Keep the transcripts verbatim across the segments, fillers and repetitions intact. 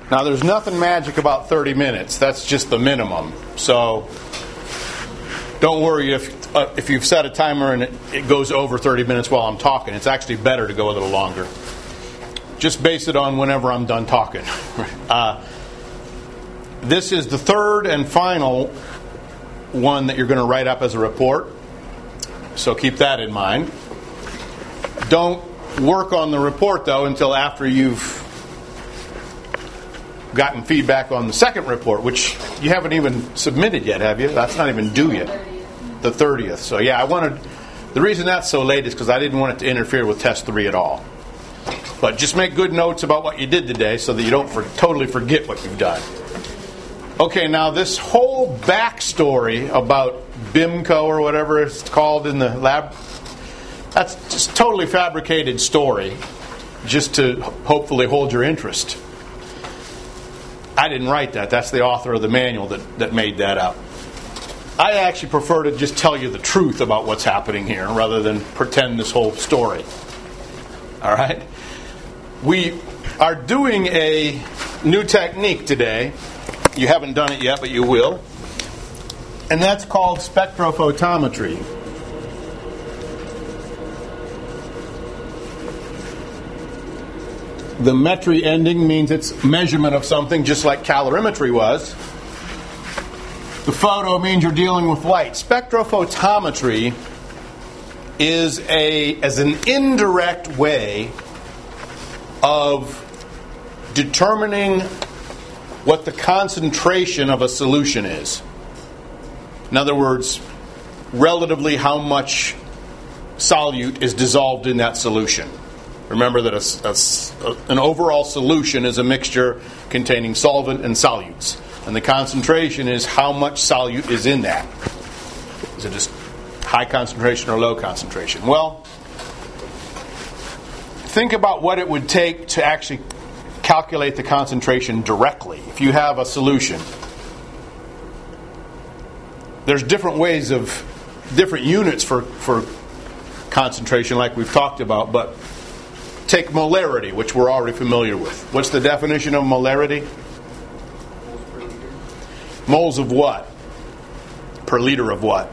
Now, there's nothing magic about thirty minutes. That's just the minimum. So don't worry if uh, if you've set a timer and it, it goes over thirty minutes while I'm talking. It's actually better to go a little longer. Just base it on whenever I'm done talking. Uh, this is the third and final one that you're going to write up as a report. So keep that in mind. Don't work on the report, though, until after you've gotten feedback on the second report, which you haven't even submitted yet, have you? That's not even due yet. The thirtieth. So yeah, I wanted, the reason that's so late is because I didn't want it to interfere with test three at all. But just make good notes about what you did today so that you don't for, totally forget what you've done. Okay, now this whole backstory about BIMCO or whatever it's called in the lab, that's just totally fabricated story just to hopefully hold your interest. I didn't write that. That's the author of the manual that, that made that up. I actually prefer to just tell you the truth about what's happening here rather than pretend this whole story. All right? We are doing a new technique today. You haven't done it yet, but you will. And that's called spectrophotometry. The metry ending means it's measurement of something, just like calorimetry was. The photo means you're dealing with light. Spectrophotometry is a as an indirect way of determining what the concentration of a solution is. In other words, relatively how much solute is dissolved in that solution. Remember that a, a, an overall solution is a mixture containing solvent and solutes. And the concentration is how much solute is in that. Is it just high concentration or low concentration? Well, think about what it would take to actually calculate the concentration directly. If you have a solution, there's different ways of, different units for, for concentration like we've talked about, but take molarity, which we're already familiar with. What's the definition of molarity? Moles of what? Per liter of what?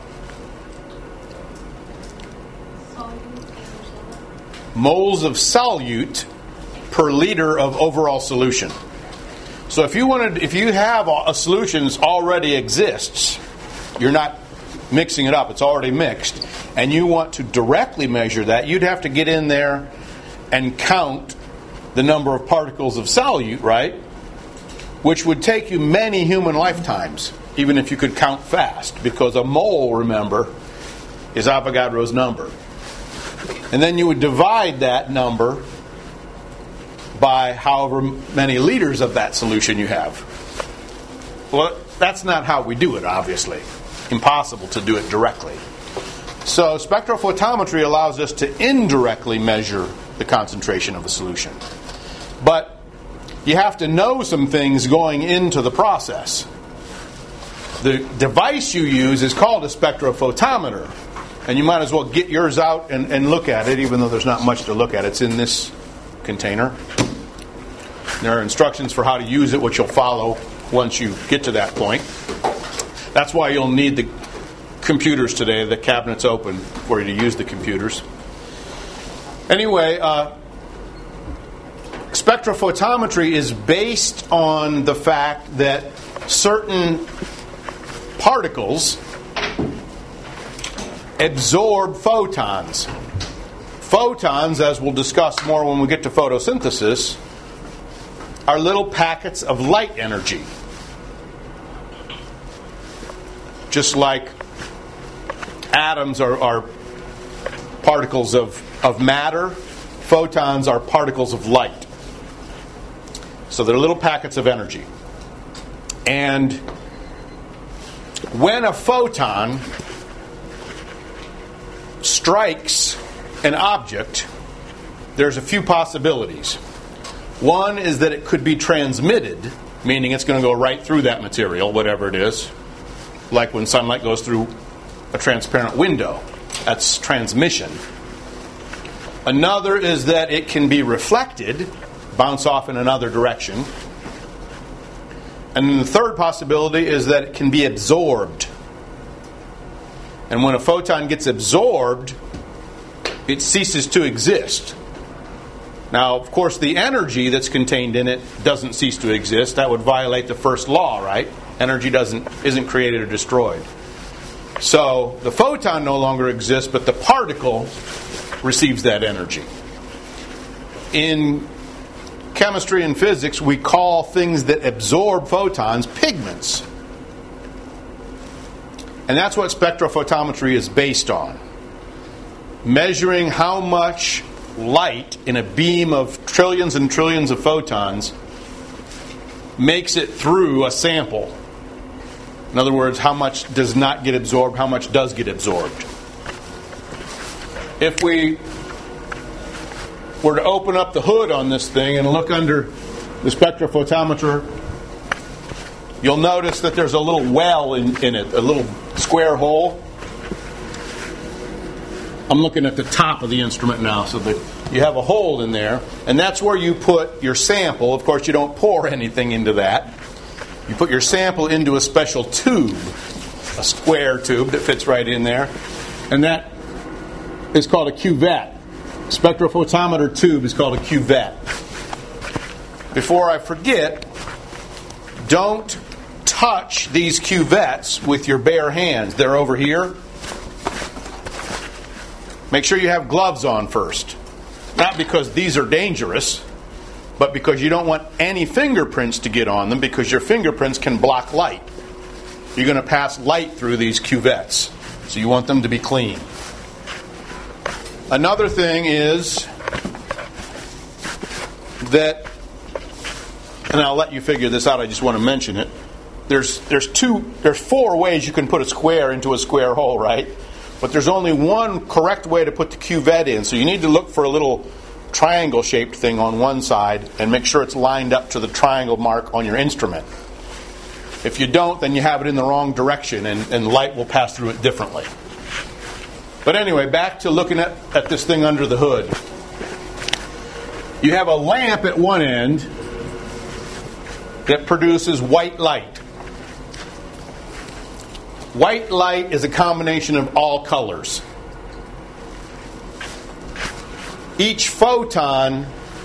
Moles of solute per liter of overall solution. So if you wanted, if you have a solution that already exists, you're not mixing it up, it's already mixed, and you want to directly measure that, you'd have to get in there and count the number of particles of solute, right? Which would take you many human lifetimes, even if you could count fast, because a mole, remember, is Avogadro's number. And then you would divide that number by however many liters of that solution you have. Well, that's not how we do it, obviously. Impossible to do it directly. So spectrophotometry allows us to indirectly measure the concentration of a solution. But you have to know some things going into the process. The device you use is called a spectrophotometer. And you might as well get yours out and, and look at it, even though there's not much to look at. It's in this container. There are instructions for how to use it, which you'll follow once you get to that point. That's why you'll need the computers today. The cabinet's open for you to use the computers. Anyway, uh, spectrophotometry is based on the fact that certain particles absorb photons. Photons, as we'll discuss more when we get to photosynthesis, are little packets of light energy. Just like atoms are, are particles of, of matter, photons are particles of light. So they're little packets of energy. And when a photon strikes an object, there's a few possibilities. One is that it could be transmitted, meaning it's going to go right through that material, whatever it is. Like when sunlight goes through a transparent window. That's transmission. Another is that it can be reflected, bounce off in another direction. And then the third possibility is that it can be absorbed. And when a photon gets absorbed, it ceases to exist. Now, of course, the energy that's contained in it doesn't cease to exist. That would violate the first law, right? Energy doesn't isn't created or destroyed. So the photon no longer exists, but the particle receives that energy. In chemistry and physics, we call things that absorb photons pigments. And that's what spectrophotometry is based on. Measuring how much light in a beam of trillions and trillions of photons makes it through a sample. In other words, how much does not get absorbed, how much does get absorbed. If we were to open up the hood on this thing and look under the spectrophotometer, you'll notice that there's a little well in, in it, a little square hole. I'm looking at the top of the instrument now, so that you have a hole in there, and that's where you put your sample. Of course, you don't pour anything into that. You put your sample into a special tube, a square tube that fits right in there, and that is called a cuvette. Spectrophotometer tube is called a cuvette. Before I forget, don't touch these cuvettes with your bare hands. They're over here. Make sure you have gloves on first. Not because these are dangerous, but because you don't want any fingerprints to get on them, because your fingerprints can block light. You're going to pass light through these cuvettes, so you want them to be clean. Another thing is that, and I'll let you figure this out, I just want to mention it. There's there's two there's four ways you can put a square into a square hole, right? But there's only one correct way to put the cuvette in. So you need to look for a little triangle-shaped thing on one side and make sure it's lined up to the triangle mark on your instrument. If you don't, then you have it in the wrong direction and, and light will pass through it differently. But anyway, back to looking at, at this thing under the hood. You have a lamp at one end that produces white light. White light is a combination of all colors. Each photon,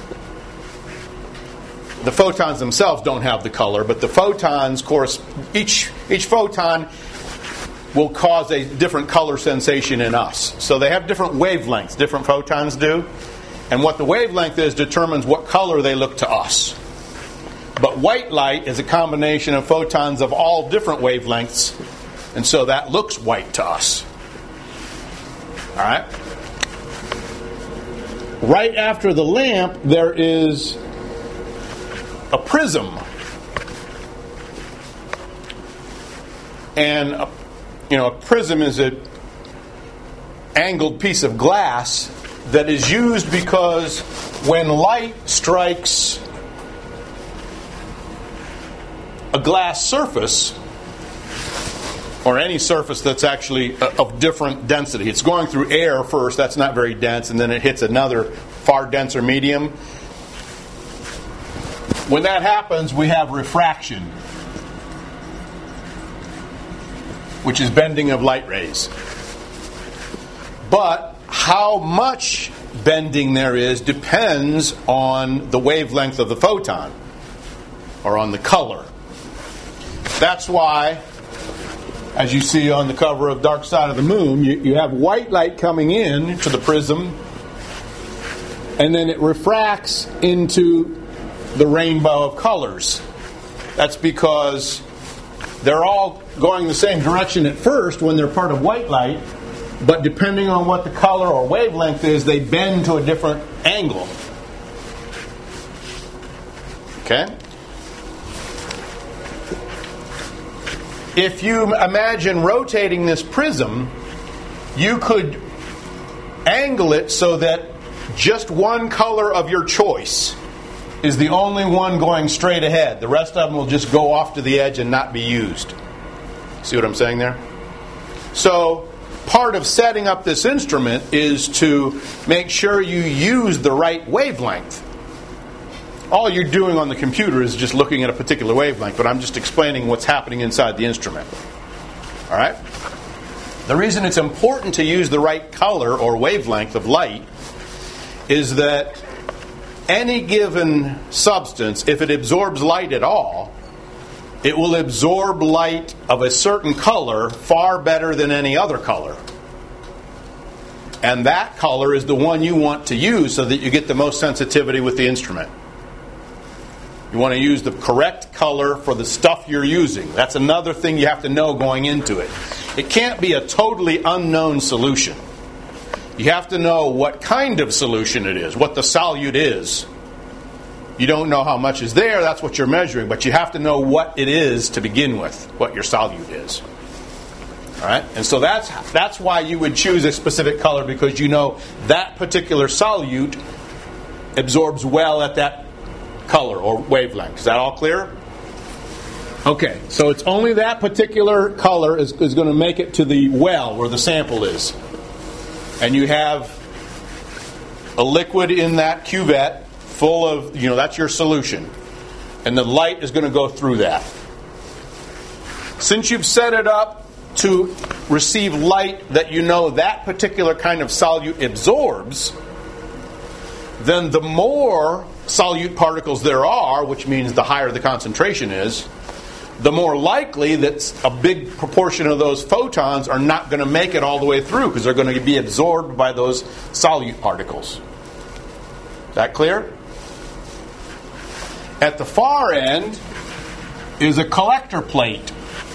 the photons themselves don't have the color, but the photons, of course, each each photon will cause a different color sensation in us. So they have different wavelengths, different photons do. And what the wavelength is determines what color they look to us. But white light is a combination of photons of all different wavelengths, and so that looks white to us. All right? Right after the lamp, there is a prism. And, a, you know, a prism is an angled piece of glass that is used because when light strikes a glass surface, or any surface that's actually of different density. It's going through air first, that's not very dense, and then it hits another far denser medium. When that happens, we have refraction, which is bending of light rays. But how much bending there is depends on the wavelength of the photon, or on the color. That's why, as you see on the cover of Dark Side of the Moon, you, you have white light coming in to the prism, and then it refracts into the rainbow of colors. That's because they're all going the same direction at first when they're part of white light, but depending on what the color or wavelength is, they bend to a different angle. Okay? If you imagine rotating this prism, you could angle it so that just one color of your choice is the only one going straight ahead. The rest of them will just go off to the edge and not be used. See what I'm saying there? So, part of setting up this instrument is to make sure you use the right wavelength. all you're doing on the computer is just looking at a particular wavelength, but I'm just explaining what's happening inside the instrument. All right? The reason it's important to use the right color or wavelength of light is that any given substance, if it absorbs light at all, it will absorb light of a certain color far better than any other color. And that color is the one you want to use so that you get the most sensitivity with the instrument. You want to use the correct color for the stuff you're using. That's another thing you have to know going into it. It can't be a totally unknown solution. You have to know what kind of solution it is, what the solute is. You don't know how much is there, that's what you're measuring, but you have to know what it is to begin with, what your solute is. All right? And so that's that's why you would choose a specific color, because you know that particular solute absorbs well at that color or wavelength. Is that all clear? Okay, so it's only that particular color is, is going to make it to the well where the sample is. And you have a liquid in that cuvette full of, you know, that's your solution. And the light is going to go through that. Since you've set it up to receive light that you know that particular kind of solute absorbs, then the more solute particles there are, which means the higher the concentration is, the more likely that a big proportion of those photons are not going to make it all the way through because they're going to be absorbed by those solute particles. Is that clear? At the far end is a collector plate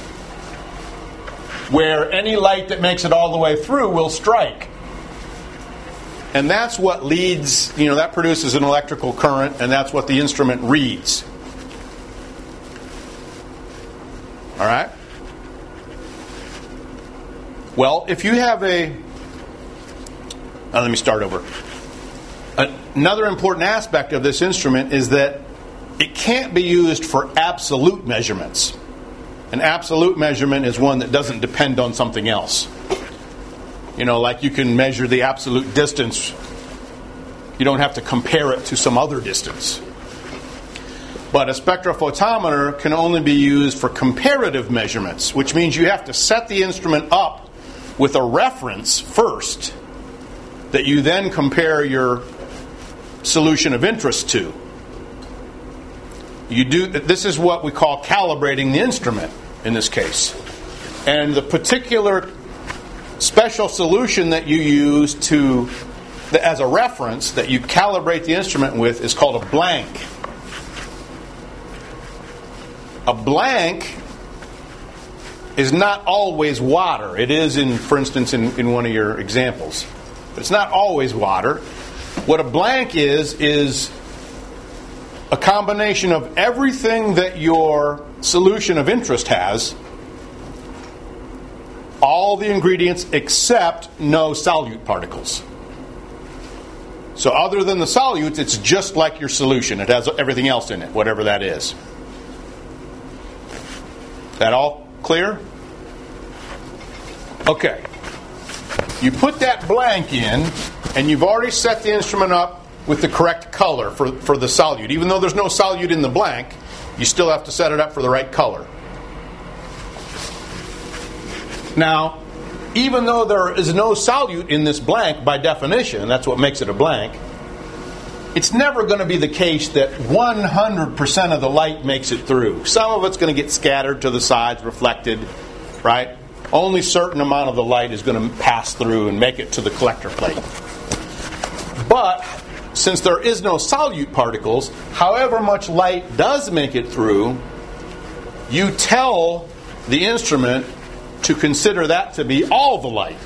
where any light that makes it all the way through will strike. And that's what leads, you know, that produces an electrical current, and that's what the instrument reads. All right? Well, if you have a... Uh, let me start over. Another important aspect of this instrument is that it can't be used for absolute measurements. An absolute measurement is one that doesn't depend on something else. You know, like you can measure the absolute distance. You don't have to compare it to some other distance. But a spectrophotometer can only be used for comparative measurements, which means you have to set the instrument up with a reference first that you then compare your solution of interest to. You do. This is what we call calibrating the instrument in this case. And the particular special solution that you use to as a reference that you calibrate the instrument with is called a blank. A blank is not always water. It is, in, for instance, in, in one of your examples. But it's not always water. What a blank is, is a combination of everything that your solution of interest has, all the ingredients except no solute particles. So other than the solutes, it's just like your solution. It has everything else in it, whatever that is. That all clear? Okay. You put that blank in, and you've already set the instrument up with the correct color for, for the solute. Even though there's no solute in the blank, you still have to set it up for the right color. Now, even though there is no solute in this blank by definition, that's what makes it a blank, it's never going to be the case that one hundred percent of the light makes it through. Some of it's going to get scattered to the sides, reflected, right? Only a certain amount of the light is going to pass through and make it to the collector plate. But since there is no solute particles, however much light does make it through, you tell the instrument to consider that to be all the light.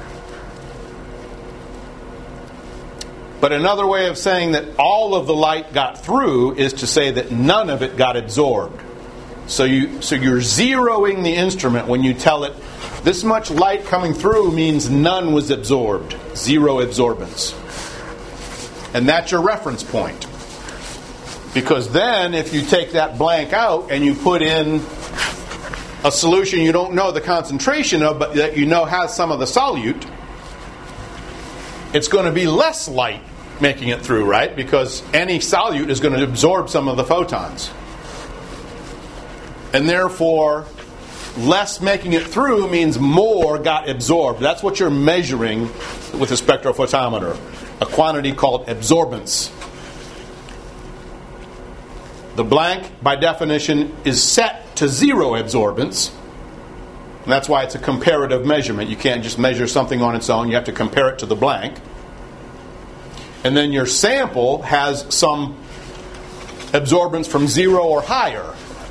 But another way of saying that all of the light got through is to say that none of it got absorbed. So you so you're zeroing the instrument when you tell it this much light coming through means none was absorbed. Zero absorbance. And that's your reference point. Because then if you take that blank out and you put in a solution you don't know the concentration of, but that you know has some of the solute, it's going to be less light making it through, right? Because any solute is going to absorb some of the photons. And therefore, less making it through means more got absorbed. That's what you're measuring with a spectrophotometer, a quantity called absorbance. The blank, by definition, is set to zero absorbance. And that's why it's a comparative measurement. You can't just measure something on its own. You have to compare it to the blank. And then your sample has some absorbance from zero or higher.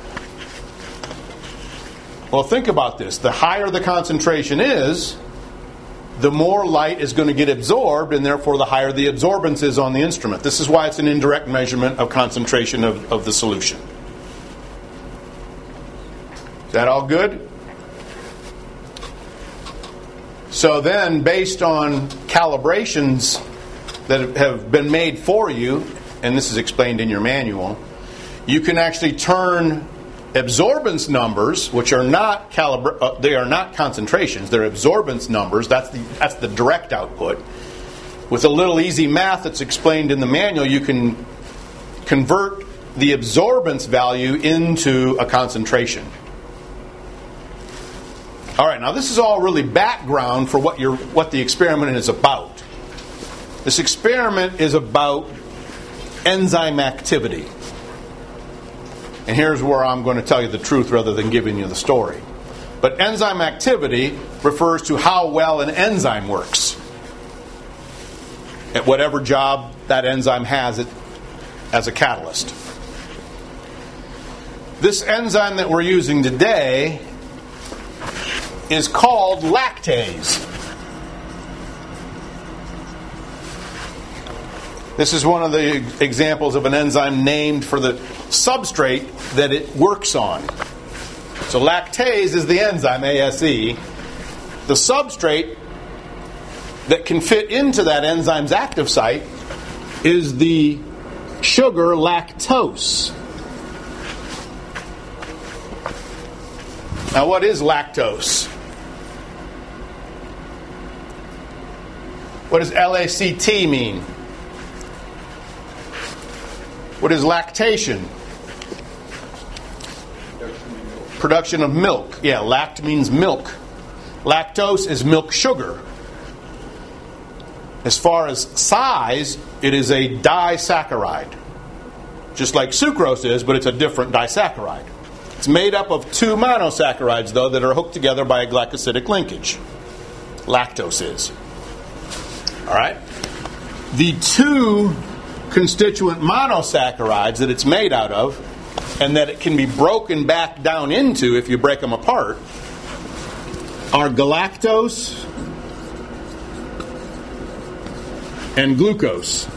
Well, think about this. The higher the concentration is, the more light is going to get absorbed, and therefore the higher the absorbance is on the instrument. This is why it's an indirect measurement of concentration of, of the solution. Is that all good? So then, based on calibrations that have been made for you, and this is explained in your manual, you can actually turn absorbance numbers, which are not calibra- uh, they are not concentrations, they're absorbance numbers. That's the that's the direct output. With a little easy math that's explained in the manual, you can convert the absorbance value into a concentration. All right, now this is all really background for what your what the experiment is about. This experiment is about enzyme activity. And here's where I'm going to tell you the truth rather than giving you the story. But enzyme activity refers to how well an enzyme works at whatever job that enzyme has it as a catalyst. This enzyme that we're using today is called lactase. This is one of the examples of an enzyme named for the substrate that it works on. So lactase is the enzyme, A S E. The substrate that can fit into that enzyme's active site is the sugar lactose. Now, what is lactose? What does L A C T mean? What is lactation? Production of milk. Yeah, lact means milk. Lactose is milk sugar. As far as size, it is a disaccharide. Just like sucrose is, but it's a different disaccharide. It's made up of two monosaccharides, though, that are hooked together by a glycosidic linkage. Lactose is. All right? The two constituent monosaccharides that it's made out of, and that it can be broken back down into if you break them apart, are galactose and glucose.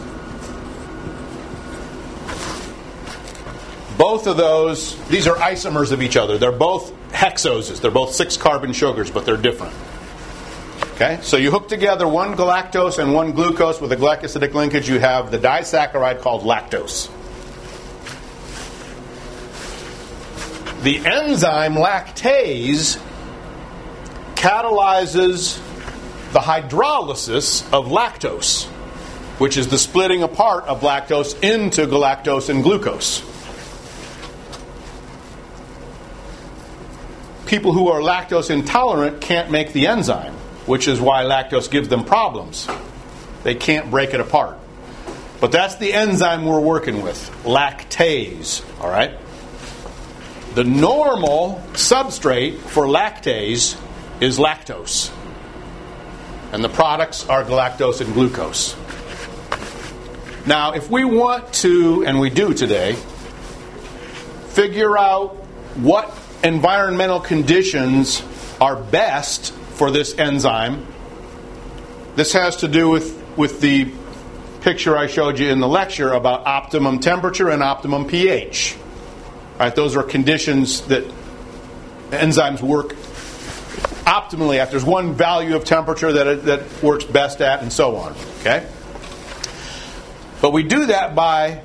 Both of those, these are isomers of each other. They're both hexoses. They're both six-carbon sugars, but they're different. Okay, so you hook together one galactose and one glucose with a glycosidic linkage, you have the disaccharide called lactose. The enzyme lactase catalyzes the hydrolysis of lactose, which is the splitting apart of lactose into galactose and glucose. People who are lactose intolerant can't make the enzyme, which is why lactose gives them problems. They can't break it apart. But that's the enzyme we're working with, lactase. All right? The normal substrate for lactase is lactose. And the products are galactose and glucose. Now, if we want to, and we do today, figure out what environmental conditions are best for this enzyme, this has to do with, with the picture I showed you in the lecture about optimum temperature and optimum pH. Right, those are conditions that enzymes work optimally at. There's one value of temperature that it, that works best at, and so on. Okay? But we do that by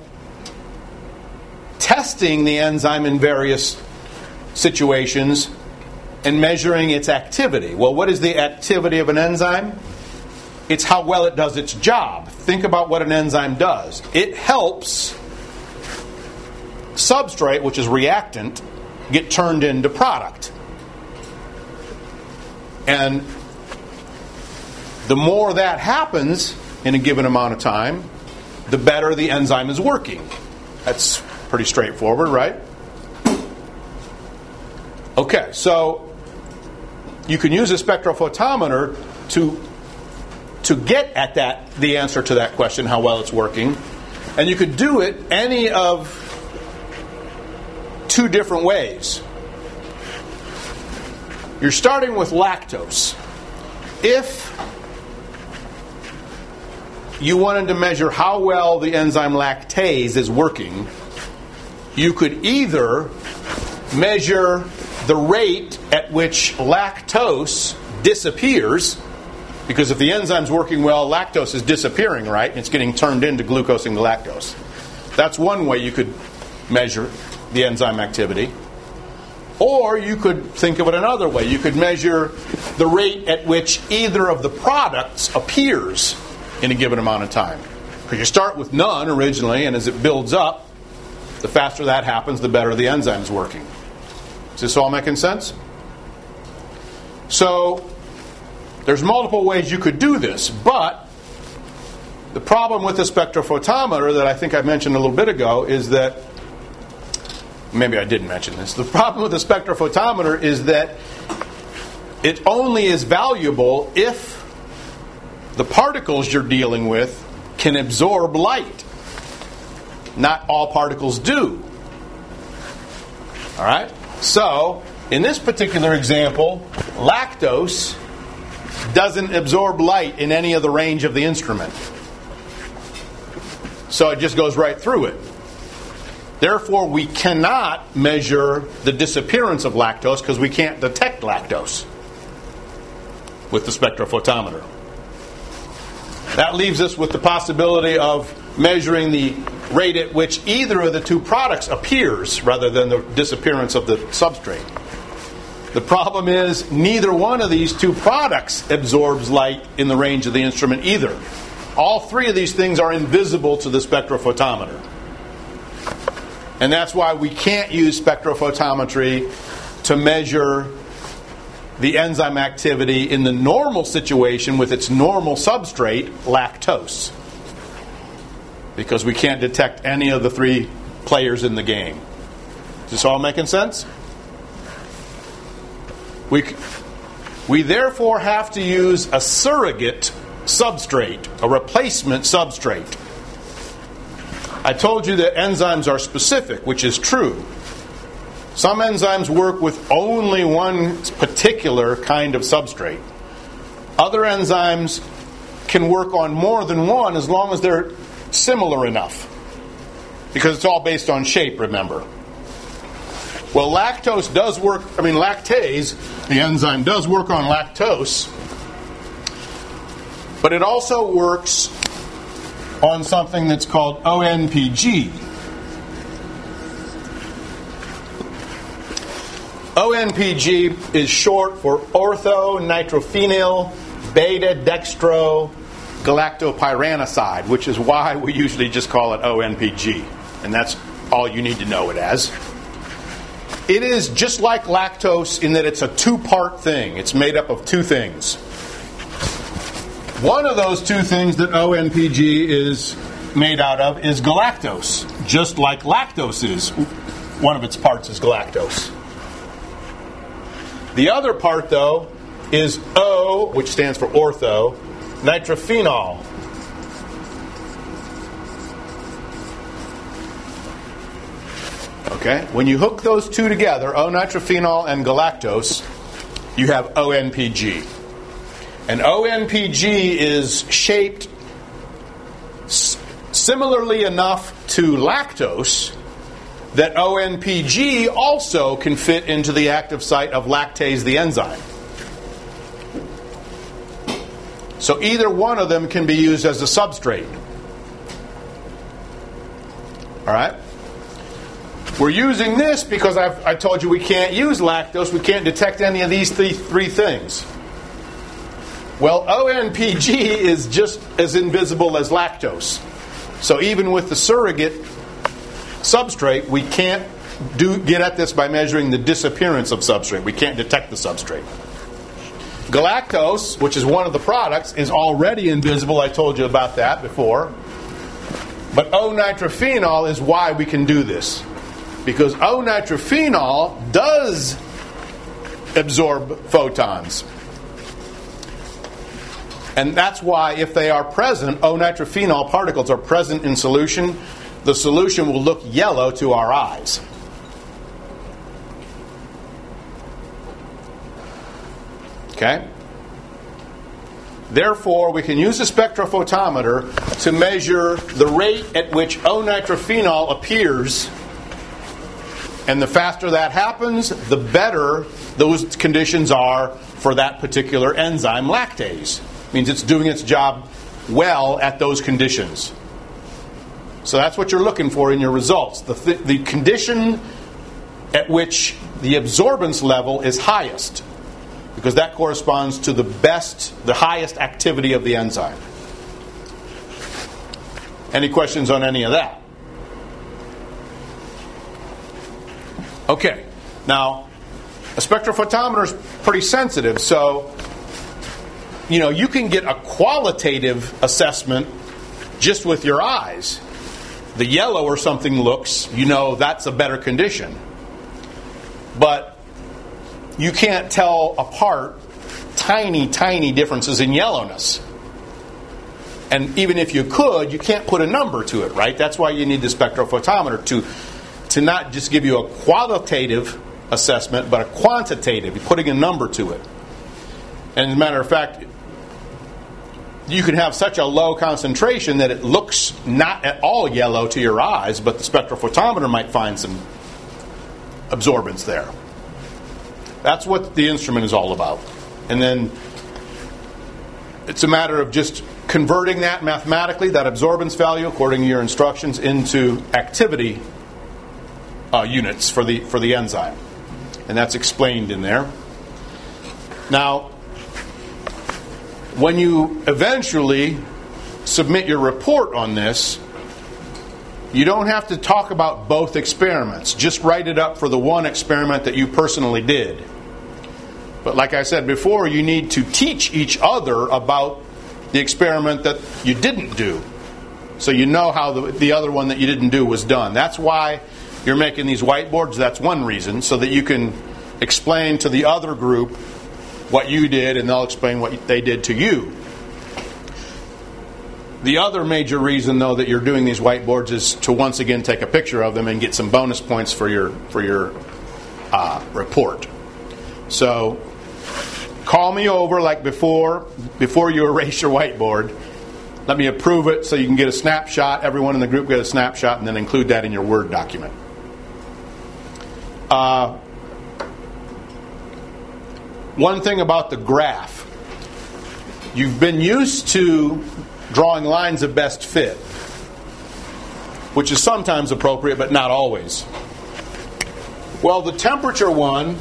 testing the enzyme in various situations and measuring its activity. Well, what is the activity of an enzyme? it's how well it does its job. Think about what an enzyme does. It helps substrate, which is reactant, get turned into product. And the more that happens in a given amount of time, the better the enzyme is working. That's pretty straightforward, right? Okay, so you can use a spectrophotometer to to get at that the answer to that question, how well it's working. And you could do it any of two different ways. You're starting with lactose. If you wanted to measure how well the enzyme lactase is working, you could either measure the rate at which lactose disappears, because if the enzyme's working well, lactose is disappearing, right? It's getting turned into glucose and galactose. That's one way you could measure the enzyme activity. Or you could think of it another way. You could measure the rate at which either of the products appears in a given amount of time. Because you start with none originally, and as it builds up, the faster that happens, the better the enzyme's working. Is this all making sense? So, there's multiple ways you could do this, but the problem with the spectrophotometer that I think I mentioned a little bit ago is that, maybe I didn't mention this, the problem with the spectrophotometer is that it only is valuable if the particles you're dealing with can absorb light. Not all particles do. All right? So, in this particular example, lactose doesn't absorb light in any of the range of the instrument. So it just goes right through it. Therefore, we cannot measure the disappearance of lactose because we can't detect lactose with the spectrophotometer. That leaves us with the possibility of measuring the rate at which either of the two products appears rather than the disappearance of the substrate. The problem is neither one of these two products absorbs light in the range of the instrument either. All three of these things are invisible to the spectrophotometer. And that's why we can't use spectrophotometry to measure the enzyme activity in the normal situation with its normal substrate, lactose. Because we can't detect any of the three players in the game. Is this all making sense? We, we therefore have to use a surrogate substrate, a replacement substrate. I told you that enzymes are specific, which is true. Some enzymes work with only one particular kind of substrate. Other enzymes can work on more than one as long as they're similar enough. Because it's all based on shape, remember. Well, lactose does work, I mean lactase, the enzyme does work on lactose, but it also works on something that's called O N P G. O N P G is short for orthonitrophenyl beta-dextro galactopyranoside, which is why we usually just call it O N P G. And that's all you need to know it as. It is just like lactose in that it's a two-part thing. It's made up of two things. One of those two things that O N P G is made out of is galactose, just like lactose is. One of its parts is galactose. The other part, though, is O, which stands for ortho, nitrophenol. Okay? When you hook those two together, O-nitrophenol and galactose, you have O N P G. And O N P G is shaped s- similarly enough to lactose that O N P G also can fit into the active site of lactase, the enzyme. So either one of them can be used as a substrate. All right? We're using this because I've, I told you we can't use lactose. We can't detect any of these three, three things. Well, O N P G is just as invisible as lactose. So even with the surrogate substrate, we can't do get at this by measuring the disappearance of substrate. We can't detect the substrate. Galactose, which is one of the products, is already invisible. I told you about that before. But O-nitrophenol is why we can do this. Because O-nitrophenol does absorb photons. And that's why if they are present, O-nitrophenol particles are present in solution, the solution will look yellow to our eyes. Okay? Therefore, we can use a spectrophotometer to measure the rate at which O-nitrophenol appears. And the faster that happens, the better those conditions are for that particular enzyme, lactase. It means it's doing its job well at those conditions. So that's what you're looking for in your results. The, th- the condition at which the absorbance level is highest, because that corresponds to the best, the highest activity of the enzyme. Any questions on any of that? Okay. Now, a spectrophotometer is pretty sensitive, so you know, you can get a qualitative assessment just with your eyes. The yellow or something looks, you know that's a better condition. But you can't tell apart tiny, tiny differences in yellowness. And even if you could, you can't put a number to it, right? That's why you need the spectrophotometer to, to not just give you a qualitative assessment, but a quantitative, you're putting a number to it. And as a matter of fact, you can have such a low concentration that it looks not at all yellow to your eyes, but the spectrophotometer might find some absorbance there. That's what the instrument is all about. And then it's a matter of just converting that mathematically, that absorbance value, according to your instructions, into activity uh, units for the for the enzyme. And that's explained in there. Now, when you eventually submit your report on this, you don't have to talk about both experiments. Just write it up for the one experiment that you personally did. But like I said before, you need to teach each other about the experiment that you didn't do, so you know how the, the other one that you didn't do was done. That's why you're making these whiteboards. That's one reason, so that you can explain to the other group what you did, and they'll explain what they did to you. The other major reason, though, that you're doing these whiteboards is to once again take a picture of them and get some bonus points for your for your uh, report. So call me over like before before you erase your whiteboard. Let me approve it so you can get a snapshot. Everyone in the group get a snapshot, and then include that in your Word document. Uh, one thing about the graph. You've been used to drawing lines of best fit, which is sometimes appropriate, but not always. Well, the temperature one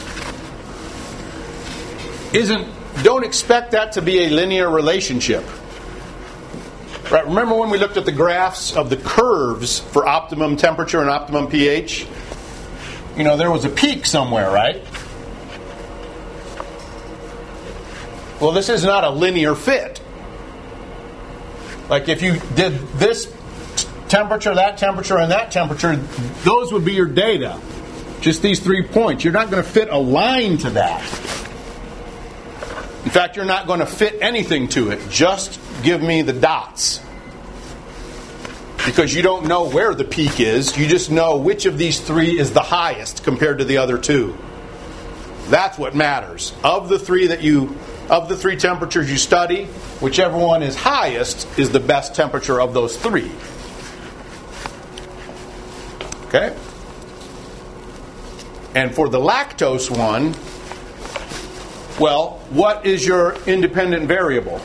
isn't, don't expect that to be a linear relationship. Right? Remember when we looked at the graphs of the curves for optimum temperature and optimum pH? You know, there was a peak somewhere, right? Well, this is not a linear fit. Like if you did this temperature, that temperature, and that temperature, those would be your data. Just these three points. You're not going to fit a line to that. In fact, you're not going to fit anything to it. Just give me the dots. Because you don't know where the peak is. You just know which of these three is the highest compared to the other two. That's what matters. Of the three that you, of the three temperatures you study, whichever one is highest is the best temperature of those three. Okay? And for the lactose one, well, what is your independent variable?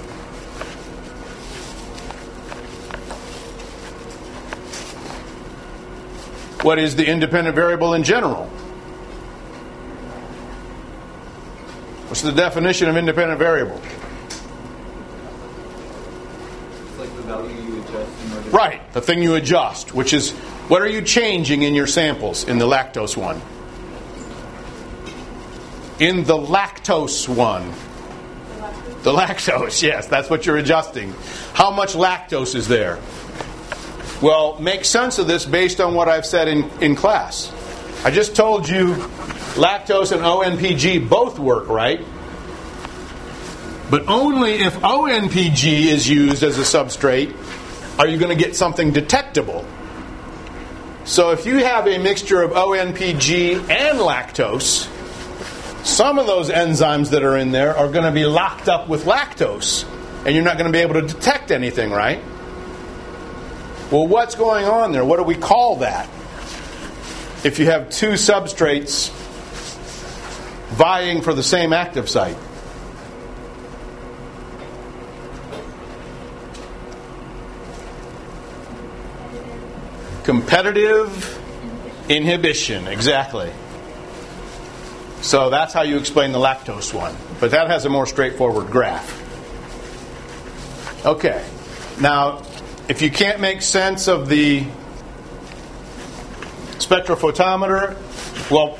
What is the independent variable in general? What's the definition of independent variable? It's like the value you adjust in order to... Right, the thing you adjust, which is what are you changing in your samples in the lactose one? In the lactose one. The lactose, yes, that's what you're adjusting. How much lactose is there? Well, make sense of this based on what I've said in, in class. I just told you lactose and O N P G both work, right? But only if O N P G is used as a substrate are you going to get something detectable. So if you have a mixture of O N P G and lactose, some of those enzymes that are in there are going to be locked up with lactose, and you're not going to be able to detect anything, right? Well, what's going on there? What do we call that? If you have two substrates vying for the same active site. Competitive inhibition, exactly. So that's how you explain the lactose one. But that has a more straightforward graph. Okay. Now, if you can't make sense of the spectrophotometer, well,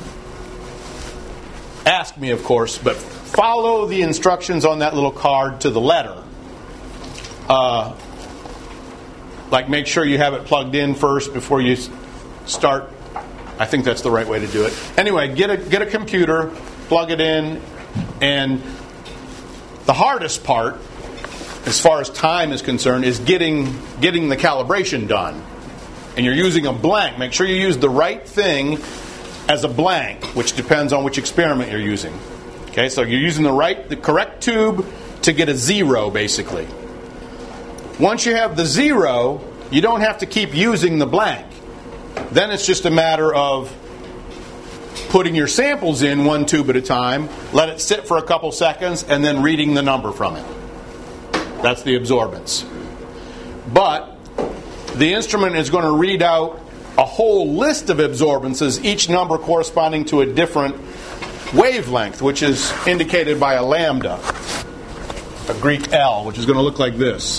ask me, of course, but follow the instructions on that little card to the letter. Uh, like make sure you have it plugged in first before you start. I think that's the right way to do it. Anyway, get a get a computer, plug it in, and the hardest part, as far as time is concerned, is getting getting the calibration done. And you're using a blank. Make sure you use the right thing as a blank, which depends on which experiment you're using. Okay, so you're using the right, the correct tube to get a zero, basically. Once you have the zero, you don't have to keep using the blank. Then it's just a matter of putting your samples in one tube at a time, let it sit for a couple seconds, and then reading the number from it. That's the absorbance. But the instrument is going to read out a whole list of absorbances, each number corresponding to a different wavelength, which is indicated by a lambda, a Greek L, which is going to look like this.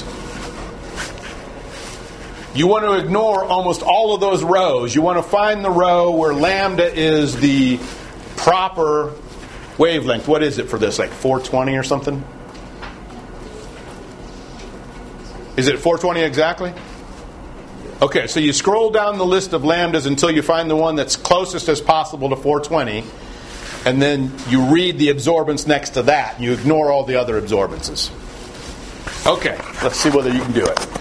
You want to ignore almost all of those rows. You want to find the row where lambda is the proper wavelength. What is it for this, like four twenty or something? Is it four twenty exactly? Okay, so you scroll down the list of lambdas until you find the one that's closest as possible to four twenty, and then you read the absorbance next to that. You ignore all the other absorbances. Okay, let's see whether you can do it.